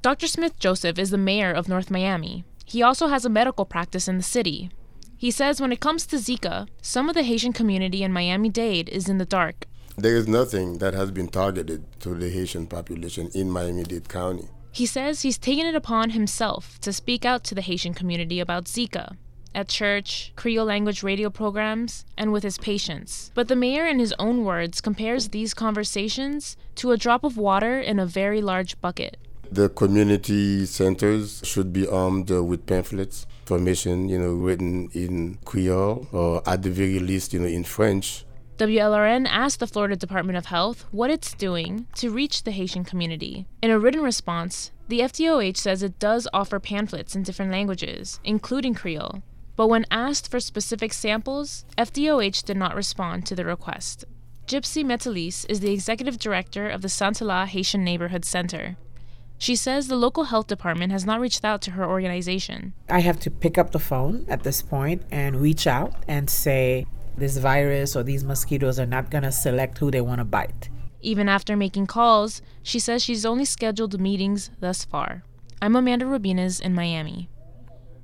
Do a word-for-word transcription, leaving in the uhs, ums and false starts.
Doctor Smith Joseph is the mayor of North Miami. He also has a medical practice in the city. He says when it comes to Zika, some of the Haitian community in Miami-Dade is in the dark. There is nothing that has been targeted to the Haitian population in Miami-Dade County. He says he's taken it upon himself to speak out to the Haitian community about Zika, at church, Creole language radio programs, and with his patients. But the mayor, in his own words, compares these conversations to a drop of water in a very large bucket. The community centers should be armed uh, with pamphlets, information, you know, written in Creole or at the very least, you know, in French. W L R N asked the Florida Department of Health what it's doing to reach the Haitian community. In a written response, the F D O H says it does offer pamphlets in different languages, including Creole. But when asked for specific samples, F D O H did not respond to the request. Gypsy Metalis is the executive director of the Santala Haitian Neighborhood Center. She says the local health department has not reached out to her organization. I have to pick up the phone at this point and reach out and say this virus or these mosquitoes are not going to select who they want to bite. Even after making calls, she says she's only scheduled meetings thus far. I'm Amanda Rubinez in Miami.